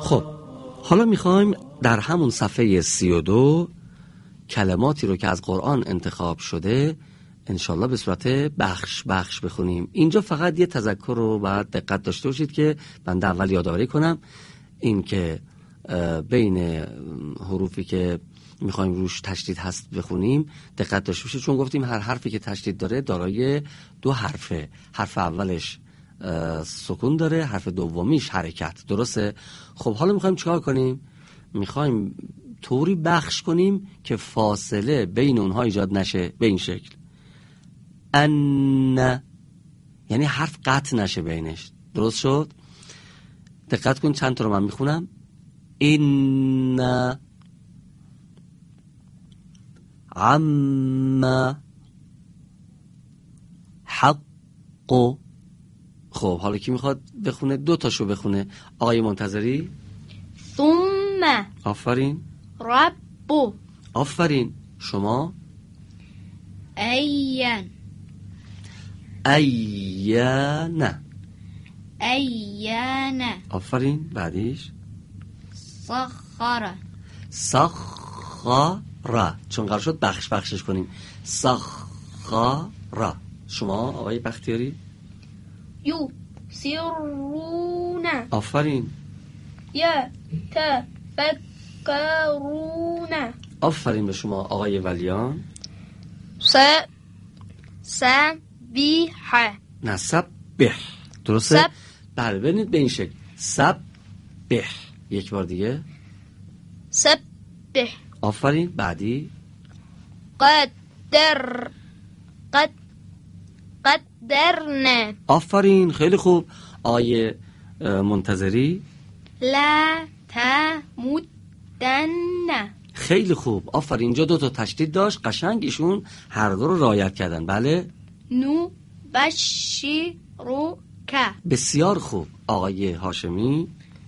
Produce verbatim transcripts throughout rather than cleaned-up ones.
خب حالا میخوایم در همون صفحه سی و دو کلماتی رو که از قرآن انتخاب شده انشالله به صورت بخش بخش بخونیم. اینجا فقط یه تذکر رو باید دقت داشته باشید که بنده اول یادآوری کنم این که بین حروفی که میخوایم روش تشدید هست بخونیم دقت داشته باشید، چون گفتیم هر حرفی که تشدید داره دارای دو حرفه، حرف اولش سکون داره، حرف دومیش حرکت، درسته؟ خب حالا میخوایم چیکار کنیم؟ میخوایم طوری بخش کنیم که فاصله بین اونها ایجاد نشه به این شکل، ان، یعنی حرف قطع نشه بینش. درست شد؟ دقت کن چند تا رو من میخونم. این عم حق. خب حالا کی میخواد بخونه؟ دو تاشو بخونه. آقای منتظری. ثم. آفرین. رب. آفرین. شما. این. ایان. ایان. آفرین. بعدیش. سخر. سخر. چون قرار شد بخش بخشش کنیم. سخر. شما آقای بختیاری. یو سرون. آفرین. یا تفکرون. آفرین به شما آقای ولیان. س سبیح. نه سبح. درسته؟ سب. بله ببینید به این شکل سبح. یک بار دیگه. سبح. آفرین. بعدی. قدر. قد قدرنا. آفرین. خیلی خوب. آقای منتظری. لا تمدن. خیلی خوب. آفرین. اینجا دو تا تشدید داشت، قشنگ ایشون هر دو رو رعایت کردن. بله. نو بشروک. بسیار خوب. آقای هاشمی.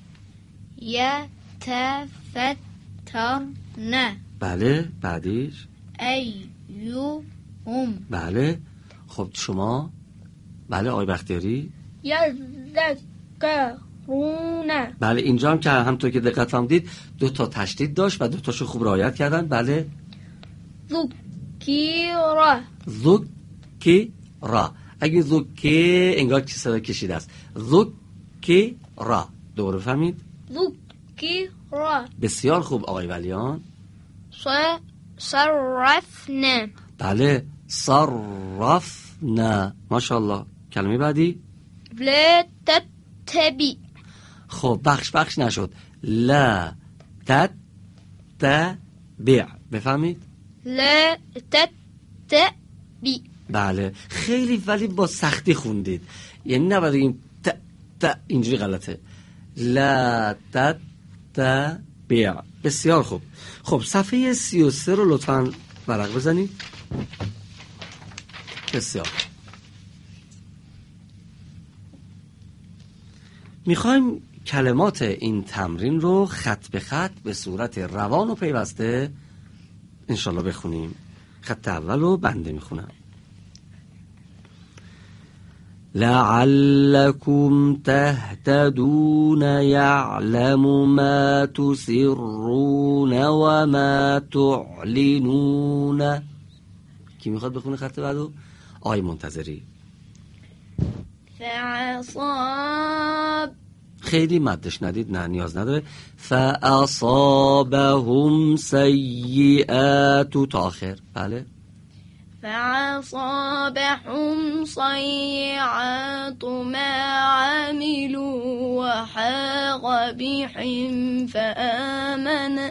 یتفترن. بله. بعدیش. ایوهم. بله. خب شما. بله آقای بختیاری. یذکرون. بله اینجا هم که همونطور که دقت فرمودید دو تا تشدید داشت و دو تاشو خوب رعایت کردن. بله. ذکیرا. ذکیرا. اگه ذکی انگار که صدا کشیده است. ذکیرا. دوباره فهمید؟ ذکیرا. بسیار خوب آقای ولیان. س صرفنا. بله. صرفنا. ماشاءالله. کلمه بعدی. لا تتبع. خب بخش بخش نشد. لا تتبع. بفهمید؟ لا تتبع. بله. خیلی ولی با سختی خوندید، یعنی نباید این ت ت اینجوری غلطه. لا تتبع. بسیار خوب. خب صفحه سی و سه رو لطفاً ورق بزنید. بسیار. میخوایم کلمات این تمرین رو خط به خط به صورت روان و پیوسته انشالله بخونیم. خط اول رو بنده میخونم. لعلكم تهتدون يعلم ما تسرون وما تعلنون. کی میخواد بخونه خط بعدو؟ آقای منتظری. فعصاب. خیلی مدش ندید، نه نیاز نداره. فاصابهم سیئات تا آخر. بله. فعصابهم سیئات ما عملوا وحاق بهم فآمن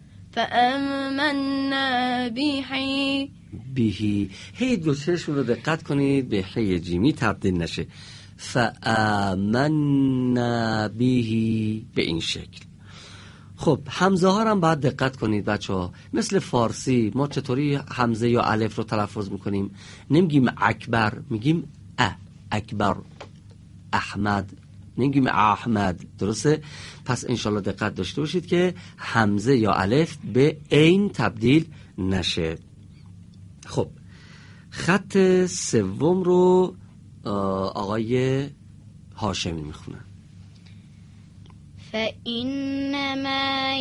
فآمنا به. بهی. هی دو چشم رو دقت کنید به هی جیمی تبدیل نشه. فآمنا بهی به این شکل. خب حمزه ها هم باید دقت کنید بچه ها. مثل فارسی ما چطوری حمزه یا الف رو تلفظ میکنیم؟ نمیگیم اکبر، میگیم ا. اکبر. احمد نمیگیم احمد. درسته؟ پس انشالله دقت داشته باشید که حمزه یا الف به عین تبدیل نشه. خب خط سوم رو آقای هاشمی میخونن. فإنما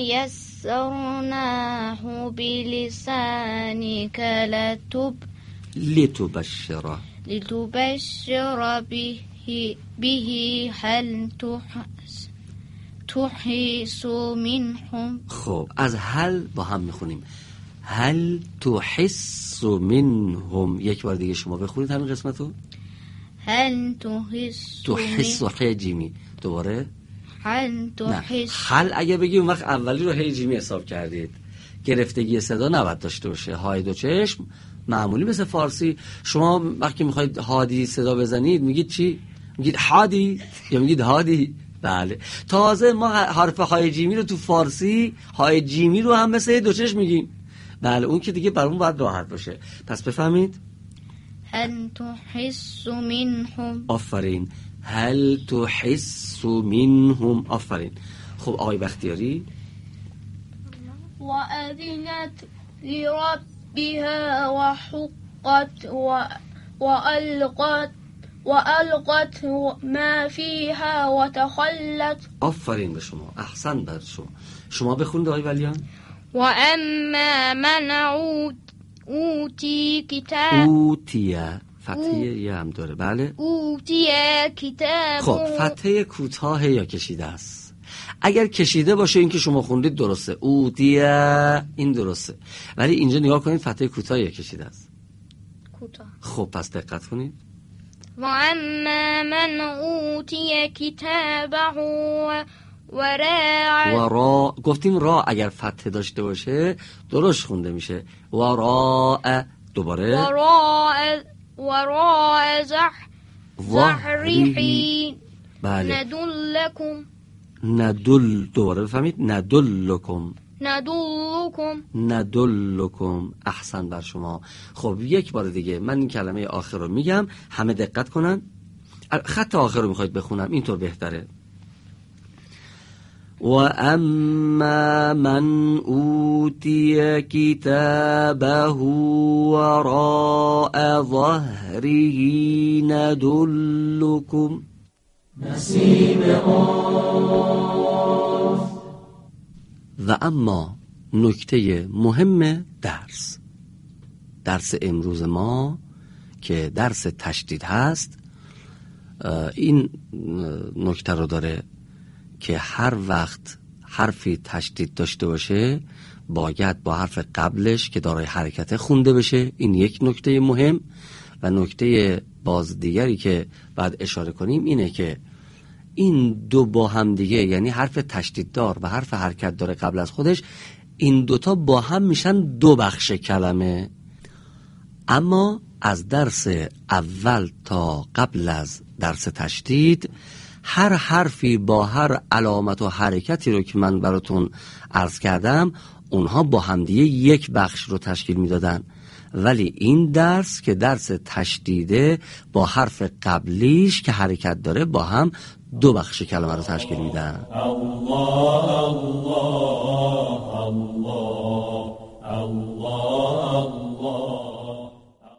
يسرناه بلسانك لتب لتبشر لتبشر به به هل تحس تحس منهم. خب از هل با هم میخونیم. هل تحس منهم. یک بار دیگه شما بخونید همین قسمتو. هل تحس تحس و هی جیمی. دوباره هل تحس. هل اگه بگی اون وقت اولی رو هی جیمی حساب کردید، گرفتگی صدا نباید داشته باشه. های دو چشم معمولی مثل فارسی. شما وقتی میخواید هادی صدا بزنید میگید چی؟ میگید هادی یا میگید هادی؟ بله. تازه ما حرف های جیمی رو تو فارسی های جیمی رو هم مثل دو چشم میگیم. بله اون که دیگه برامون باید راحت باشه. پس بفهمید هل تحس منهم. آفرین. هل تحس منهم. آفرین. خب آقای بختیاری. و اذنت لربها و حقت و والقت والقت ما فيها وتخلت. آفرین به شما. احسن بر شما. شما بخونید آقای ولیان. و اما من اوتی کتاب. اوتیه فتحه یه هم داره. بله اوتی کتاب. خب فتحه کوتاه یا کشیده است. اگر کشیده باشه این که شما خوندید درسته. اوتیه این درسته. ولی اینجا نگاه کنید فتحه کوتاه یا کشیده است. کوتاه. خب پس دقت کنید. و اما من اوتی کتابه و را. و را گفتیم را اگر فتحه داشته باشه درست خونده میشه. و را دوباره. و را و را زح زحریحی. بله. ندلکم. ندل دوباره بفهمید. ندلکم. ندلکم. ندلکم. احسن بر شما. خب یک بار دیگه من این کلمه آخر رو میگم، همه دقت کنن. خط آخر رو میخواید بخونم اینطور بهتره. و اما من اوتی کتابه وراء ظهره ندلکم. نسیم آف. و اما نکته مهم درس درس امروز ما که درس تشدید هست، این نکته رو داره که هر وقت حرفی تشدید داشته باشه باید با حرف قبلش که دارای حرکت خونده بشه. این یک نکته مهم. و نکته باز دیگری که باید اشاره کنیم اینه که این دو با هم دیگه، یعنی حرف تشدیددار و حرف حرکت داره قبل از خودش، این دوتا با هم میشن دو بخش کلمه. اما از درس اول تا قبل از درس تشدید هر حرفی با هر علامت و حرکتی رو که من براتون عرض کردم اونها با هم دیگه یک بخش رو تشکیل میدادن. ولی این درس که درس تشدیده با حرف قبلیش که حرکت داره با هم دو بخش کلمه رو تشکیل میدن. الله الله الله الله الله